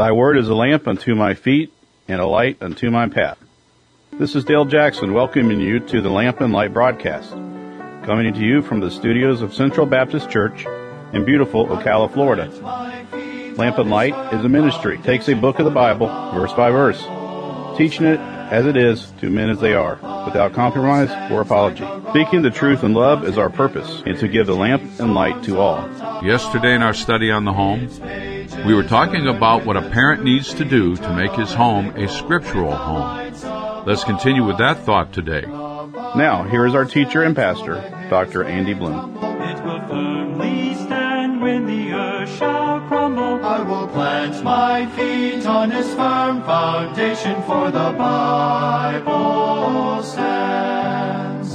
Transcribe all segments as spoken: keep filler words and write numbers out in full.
Thy word is a lamp unto my feet and a light unto my path. This is Dale Jackson welcoming you to the Lamp and Light broadcast, coming to you from the studios of Central Baptist Church in beautiful Ocala, Florida. Lamp and Light is a ministry. It takes a book of the Bible, verse by verse, teaching it as it is to men as they are, without compromise or apology. Speaking the truth in love is our purpose, and to give the lamp and light to all. Yesterday in our study on the home, we were talking about what a parent needs to do to make his home a scriptural home. Let's continue with that thought today. Now, here is our teacher and pastor, Doctor Andy Bloom. It will firmly stand when the earth shall crumble. I will plant my feet on his firm foundation, for the Bible stands.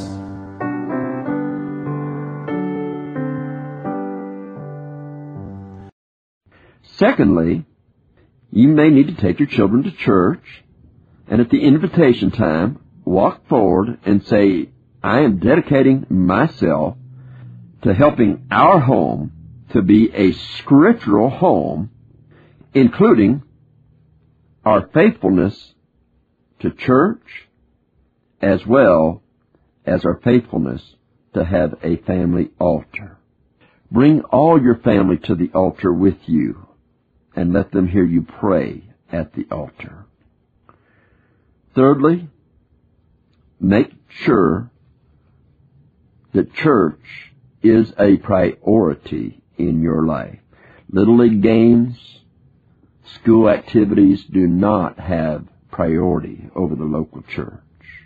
Secondly, you may need to take your children to church, and at the invitation time, walk forward and say, I am dedicating myself to helping our home to be a scriptural home, including our faithfulness to church as well as our faithfulness to have a family altar. Bring all your family to the altar with you and let them hear you pray at the altar. Thirdly, make sure that church is a priority in your life. Little league games, school activities do not have priority over the local church.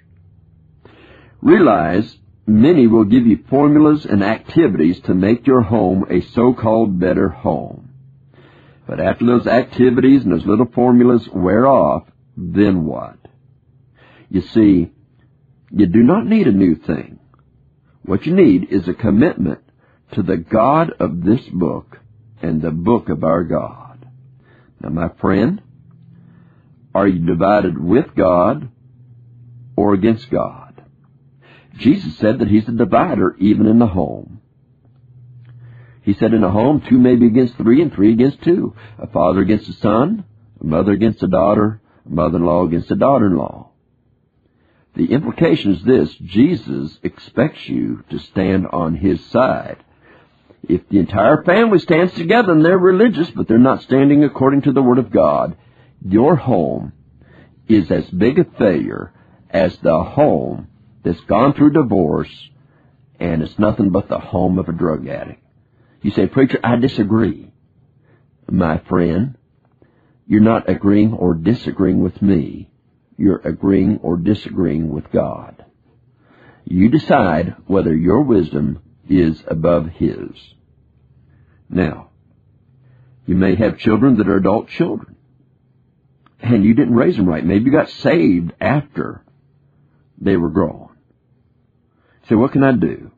Realize many will give you formulas and activities to make your home a so-called better home. But after those activities and those little formulas wear off, then what? You see, you do not need a new thing. What you need is a commitment to the God of this book and the book of our God. Now, my friend, are you divided with God or against God? Jesus said that He's a divider even in the home. He said in a home, two may be against three and three against two. A father against a son, a mother against a daughter, a mother-in-law against a daughter-in-law. The implication is this: Jesus expects you to stand on His side. If the entire family stands together and they're religious, but they're not standing according to the Word of God, your home is as big a failure as the home that's gone through divorce, and it's nothing but the home of a drug addict. You say, preacher, I disagree. My friend, you're not agreeing or disagreeing with me. You're agreeing or disagreeing with God. You decide whether your wisdom is above His. Now, you may have children that are adult children, and you didn't raise them right. Maybe you got saved after they were grown. So what can I do?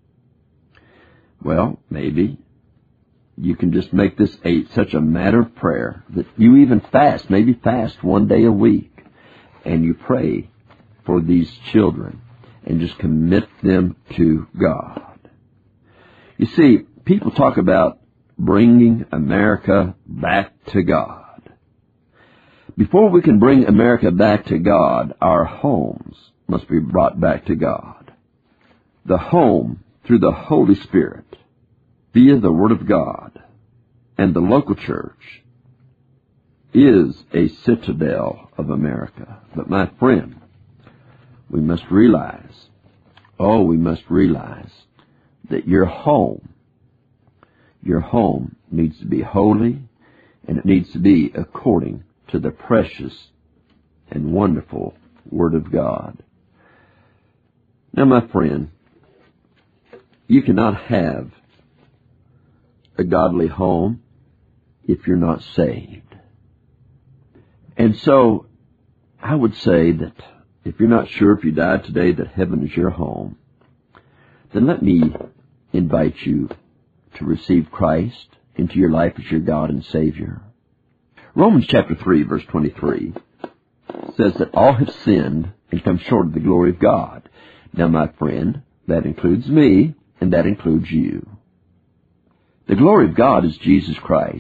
Well, maybe you can just make this a, such a matter of prayer that you even fast, maybe fast one day a week, and you pray for these children and just commit them to God. You see, people talk about bringing America back to God. Before we can bring America back to God, our homes must be brought back to God. The home, through the Holy Spirit, via the Word of God, and the local church, is a citadel of America. But my friend, we must realize, oh, we must realize that your home, your home needs to be holy, and it needs to be according to the precious and wonderful Word of God. Now, my friend, you cannot have a godly home if you're not saved. And so, I would say that if you're not sure if you died today that heaven is your home, then let me invite you to receive Christ into your life as your God and Savior. Romans chapter three, verse twenty-three says that all have sinned and come short of the glory of God. Now, my friend, that includes me, and that includes you. The glory of God is Jesus Christ.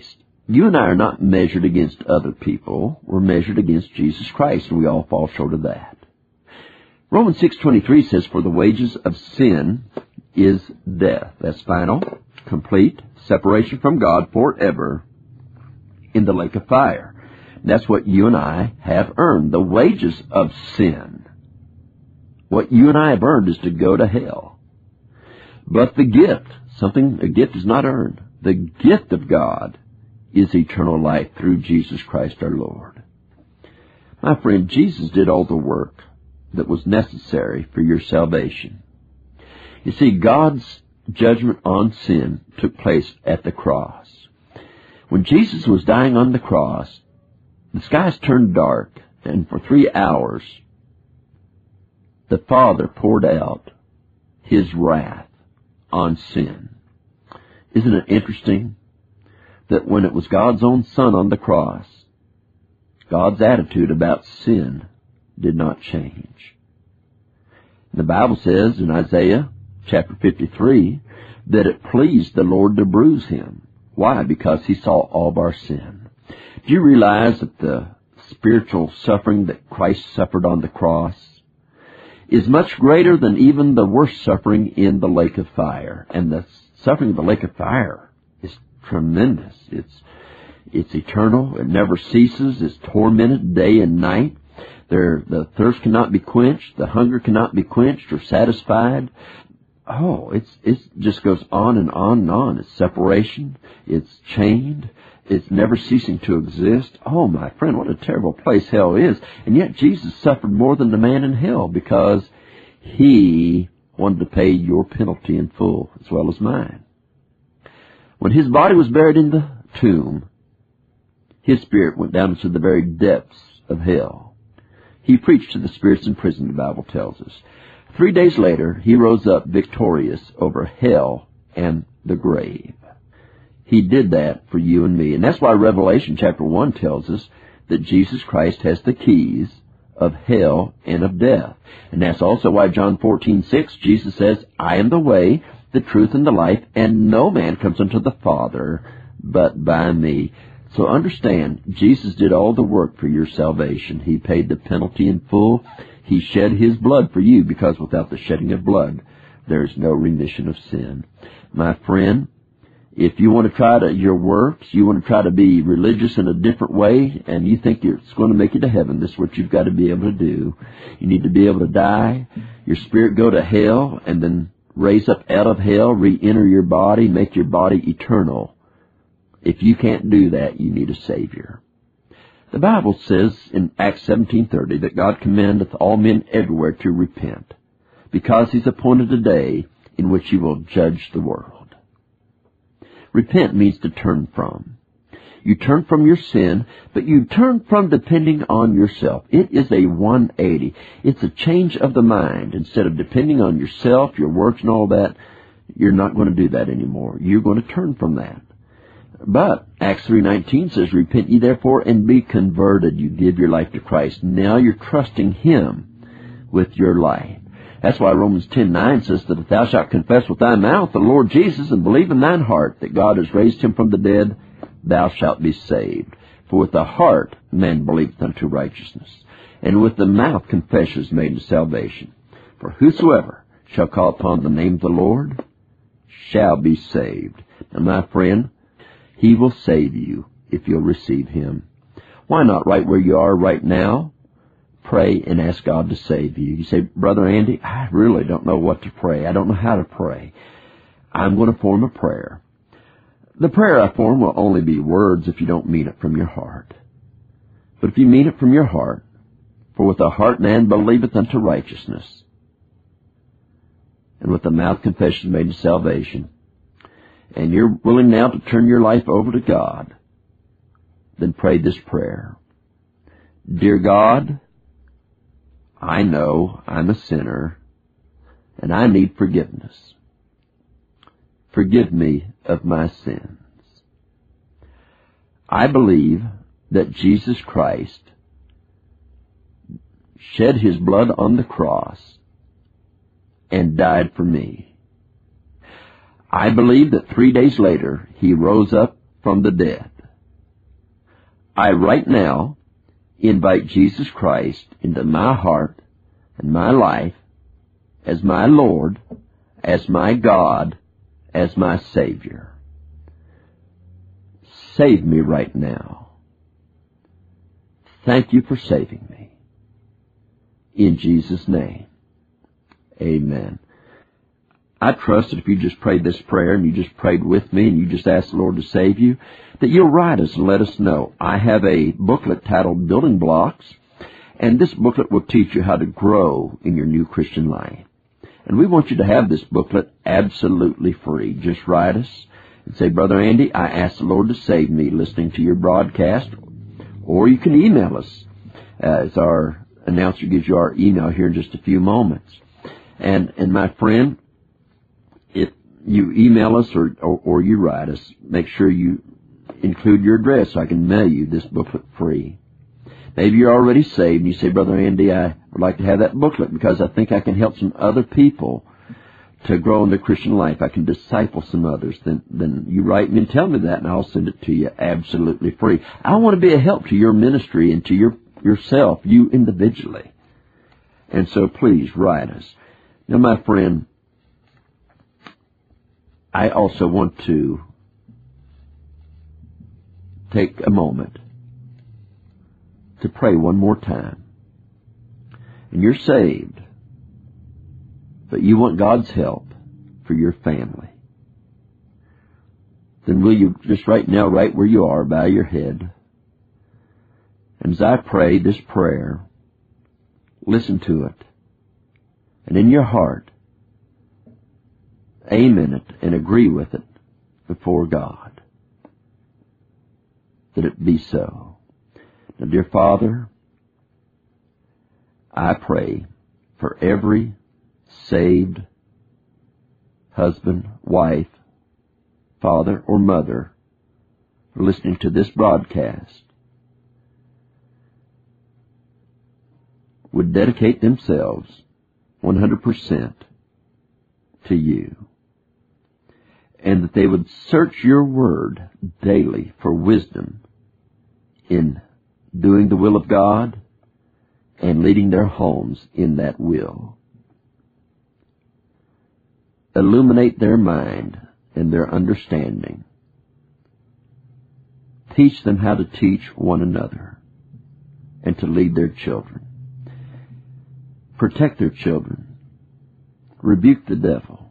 You and I are not measured against other people. We're measured against Jesus Christ, and we all fall short of that. Romans six twenty-three says, for the wages of sin is death. That's final, complete, separation from God forever in the lake of fire. And that's what you and I have earned, the wages of sin. What you and I have earned is to go to hell. But the gift, something a gift is not earned, the gift of God is eternal life through Jesus Christ our Lord. My friend, Jesus did all the work that was necessary for your salvation. You see, God's judgment on sin took place at the cross. When Jesus was dying on the cross, the skies turned dark, and for three hours, the Father poured out His wrath on sin. Isn't it interesting that when it was God's own Son on the cross, God's attitude about sin did not change? The Bible says in Isaiah chapter fifty-three that it pleased the Lord to bruise Him. Why? Because He saw all of our sin. Do you realize that the spiritual suffering that Christ suffered on the cross is much greater than even the worst suffering in the lake of fire? And the suffering of the lake of fire is tremendous. It's it's eternal. It never ceases. It's tormented day and night. There, the thirst cannot be quenched. The hunger cannot be quenched or satisfied. Oh, it's it just goes on and on and on. It's separation. It's chained. It's never ceasing to exist. Oh, my friend, what a terrible place hell is. And yet Jesus suffered more than the man in hell because He wanted to pay your penalty in full as well as mine. When His body was buried in the tomb, His spirit went down into the very depths of hell. He preached to the spirits in prison, the Bible tells us. Three days later, He rose up victorious over hell and the grave. He did that for you and me. And that's why Revelation chapter one tells us that Jesus Christ has the keys of hell and of death. And that's also why John fourteen six, Jesus says, I am the way, the truth, and the life, and no man comes unto the Father but by me. So understand, Jesus did all the work for your salvation. He paid the penalty in full. He shed His blood for you, because without the shedding of blood, there is no remission of sin. My friend, if you want to try to, your works, you want to try to be religious in a different way, and you think it's going to make you to heaven, this is what you've got to be able to do. You need to be able to die, your spirit go to hell, and then raise up out of hell, re-enter your body, make your body eternal. If you can't do that, you need a Savior. The Bible says in Acts seventeen thirty that God commandeth all men everywhere to repent, because He's appointed a day in which He will judge the world. Repent means to turn from. You turn from your sin, but you turn from depending on yourself. It is a one eighty. It's a change of the mind. Instead of depending on yourself, your works and all that, you're not going to do that anymore. You're going to turn from that. But Acts three nineteen says, repent ye therefore and be converted. You give your life to Christ. Now you're trusting Him with your life. That's why Romans ten nine says that if thou shalt confess with thy mouth the Lord Jesus and believe in thine heart that God has raised Him from the dead, thou shalt be saved. For with the heart man believeth unto righteousness, and with the mouth confession is made to salvation. For whosoever shall call upon the name of the Lord shall be saved. And my friend, He will save you if you'll receive Him. Why not right where you are right now? Pray and ask God to save you. You say, Brother Andy, I really don't know what to pray. I don't know how to pray. I'm going to form a prayer. The prayer I form will only be words if you don't mean it from your heart. But if you mean it from your heart, for with the heart man believeth unto righteousness, and with the mouth confession made to salvation, and you're willing now to turn your life over to God, then pray this prayer. Dear God, I know I'm a sinner, and I need forgiveness. Forgive me of my sins. I believe that Jesus Christ shed His blood on the cross and died for me. I believe that three days later He rose up from the dead. I right now invite Jesus Christ into my heart and my life as my Lord, as my God, as my Savior. Save me right now. Thank you for saving me. In Jesus' name, amen. I trust that if you just prayed this prayer and you just prayed with me and you just asked the Lord to save you, that you'll write us and let us know. I have a booklet titled Building Blocks, and this booklet will teach you how to grow in your new Christian life. And we want you to have this booklet absolutely free. Just write us and say, Brother Andy, I asked the Lord to save me listening to your broadcast. Or you can email us, uh, as our announcer gives you our email here in just a few moments. And, and my friend, if you email us or, or, or you write us, make sure you include your address so I can mail you this booklet free. Maybe you're already saved and you say, Brother Andy, I would like to have that booklet because I think I can help some other people to grow in their Christian life. I can disciple some others. Then, then you write me and tell me that, and I'll send it to you absolutely free. I want to be a help to your ministry and to your yourself, you individually. And so please write us. Now, my friend, I also want to take a moment to pray one more time. And you're saved, but you want God's help for your family. Then will you just right now, right where you are, bow your head. And as I pray this prayer, listen to it. And in your heart, amen it and agree with it before God, that it be so. Now, dear Father, I pray for every saved husband, wife, father, or mother listening to this broadcast would dedicate themselves one hundred percent to you, and that they would search your word daily for wisdom in doing the will of God and leading their homes in that will. Illuminate their mind and their understanding. Teach them how to teach one another and to lead their children. Protect their children. Rebuke the devil.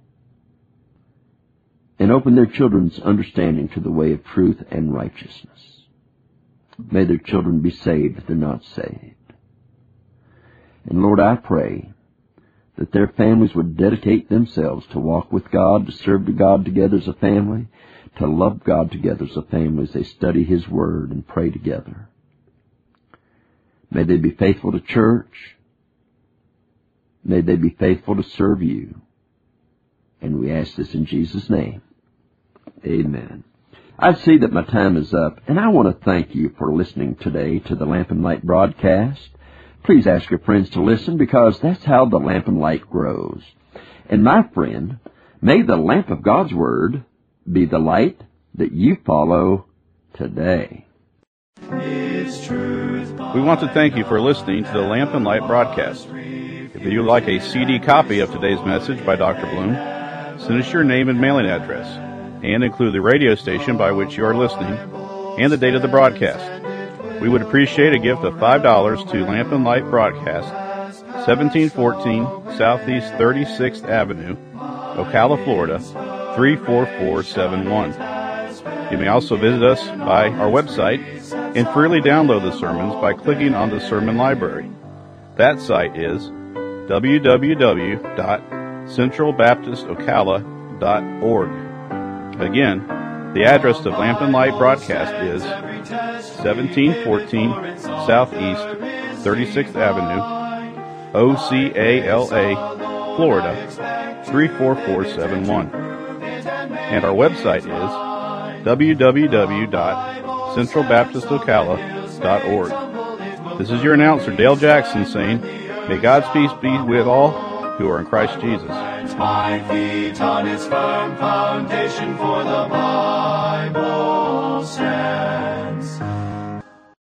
And open their children's understanding to the way of truth and righteousness. May their children be saved if they're not saved. And Lord, I pray that their families would dedicate themselves to walk with God, to serve God together as a family, to love God together as a family as they study His Word and pray together. May they be faithful to church. May they be faithful to serve you. And we ask this in Jesus' name. Amen. I see that my time is up, and I want to thank you for listening today to the Lamp and Light broadcast. Please ask your friends to listen, because that's how the Lamp and Light grows. And my friend, may the lamp of God's Word be the light that you follow today. We want to thank you for listening to the Lamp and Light broadcast. If you would like a C D copy of today's message by Doctor Bloom, send us your name and mailing address, and include the radio station by which you are listening and the date of the broadcast. We would appreciate a gift of five dollars to Lamp and Light Broadcast, seventeen fourteen Southeast thirty-sixth Avenue, Ocala, Florida, three four four seven one. You may also visit us by our website and freely download the sermons by clicking on the Sermon Library. That site is w w w dot central baptist ocala dot org. Again, the address of Lamp and Light Broadcast is seventeen fourteen Southeast thirty-sixth Avenue, O C A L A, Florida, three four four seven one. And our website is w w w dot central baptist ocala dot org. This is your announcer, Dale Jackson, saying, may God's peace be with all who are in Christ Jesus. My feet on His firm foundation, for the Bible stands.